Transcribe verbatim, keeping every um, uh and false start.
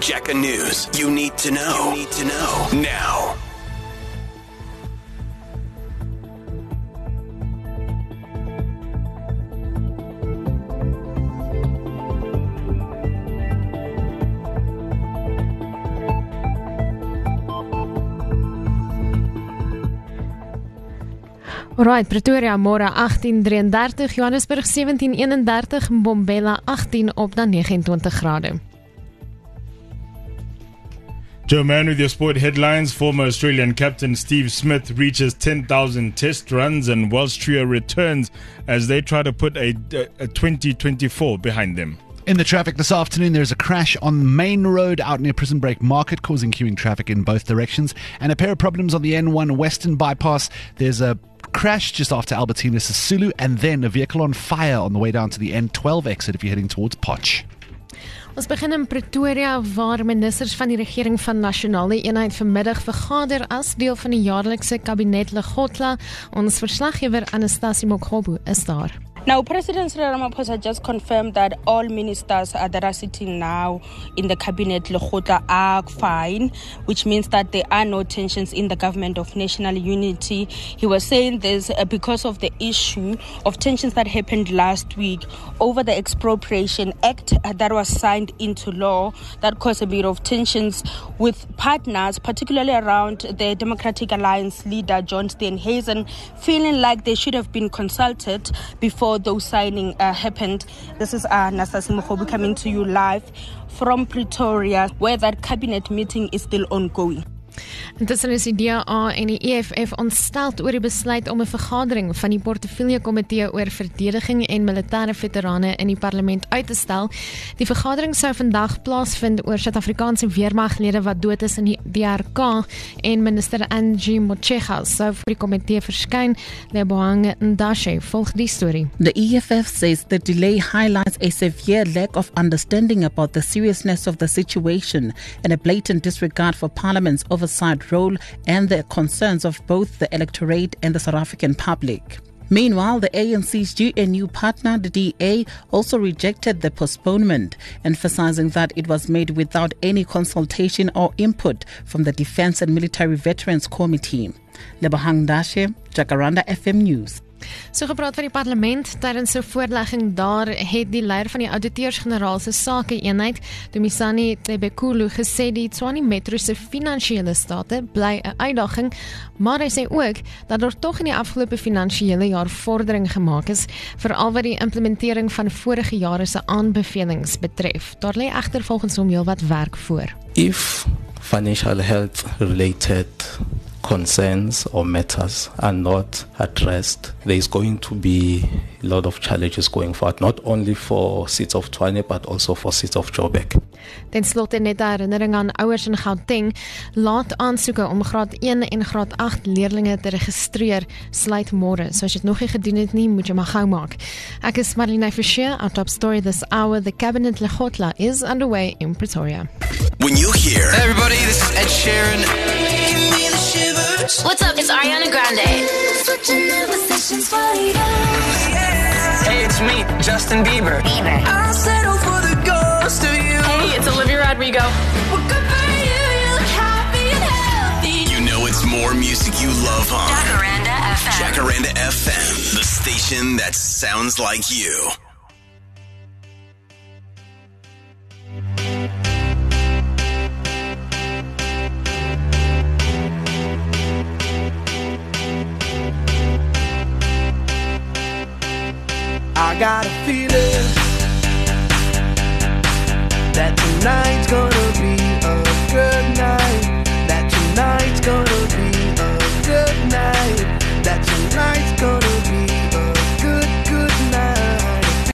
Shaka News. You need to know. You need to know now. Alright, Pretoria môre agtien drieëndertig, Johannesburg sewentien eenendertig, Mbombela agtien op na negenentwintig grade. Joe Man with your sport headlines. Former Australian captain Steve Smith reaches ten thousand test runs and Welsh trio returns as they try to put a, a twenty twenty-four behind them. In the traffic this afternoon, there's a crash on Main Road out near Prison Break Market, causing queuing traffic in both directions. And a pair of problems on the N one Western Bypass. There's a crash just after Albertina Sisulu, and then a vehicle on fire on the way down to the N twelve exit if you're heading towards Potch. Ons begin in Pretoria waar ministers van die regering van Nasionale Eenheid vanmiddag vergader as deel van die jaarlikse kabinet Legotla. Ons verslaggewer Anastasie Mokgobu is daar. Now, President Cyril Ramaphosa just confirmed that all ministers uh, that are sitting now in the cabinet Legotla are fine, which means that there are no tensions in the government of national unity. He was saying this uh, because of the issue of tensions that happened last week over the Expropriation Act uh, that was signed into law that caused a bit of tensions with partners, particularly around the Democratic Alliance leader John Steenhuisen, feeling like they should have been consulted before those signing uh, happened. This is uh, Anastasie Mokgobu coming to you live from Pretoria, where that cabinet meeting is still ongoing. Intussen is die D A en die E F F ontsteld oor die besluit om 'n vergadering van die portefeuljekomitee oor verdediging en militêre veterane in die parlement uit te stel. Die vergadering sou vandag plaasvind oor Suid-Afrikaanse weermaglede wat dood is in die D R K en minister Angie Motshekga sou vir die komitee verskyn. Lebohang Ndashe volg die storie. The E F F says the delay highlights a severe lack of understanding about the seriousness of the situation and a blatant disregard for Parliament's oversight role and the concerns of both the electorate and the South African public. Meanwhile, the A N C's G N U partner, the D A, also rejected the postponement, emphasizing that it was made without any consultation or input from the Defence and Military Veterans Committee. Lebohang Ndashe, Jacaranda F M News. So gepraat van die parlement, tydens 'n voorlegging daar het die leier van die Auditeurs-Generaal se Sake Eenheid, Dumisani Tebekulu, gesê die Tshwane Metro se finansiële state bly 'n uitdaging, maar hy sê ook dat daar tog in die afgelope finansiële jaar vordering gemaak is, veral wat die implementering van vorige jare se aanbevelings betref. Daar lê egter volgens hom heelwat werk voor. If financial health related concerns or matters are not addressed, there is going to be a lot of challenges going forward, not only for seats of Tshwane but also for seats of Joburg. Ten slotte net 'n herinnering aan ouers in Gauteng, laat aansoeke om graad een en graad agt leerlinge te registreer sluit môre. So as jy dit nog nie gedoen het nie, moet jy maar gou maak. Ek is Marlene Fischer, our top story this hour. The cabinet Legotla is underway in Pretoria. When you hear, Hey everybody, this is Ed Sheeran. What's up? It's Ariana Grande. Hey, it's me, Justin Bieber. Bieber. I'll settle for the ghost of you. Hey, it's Olivia Rodrigo. you know it's more music you love on. Jacaranda F M. Jacaranda F M, the station that sounds like you. I got a feeling that tonight's gonna be a good night.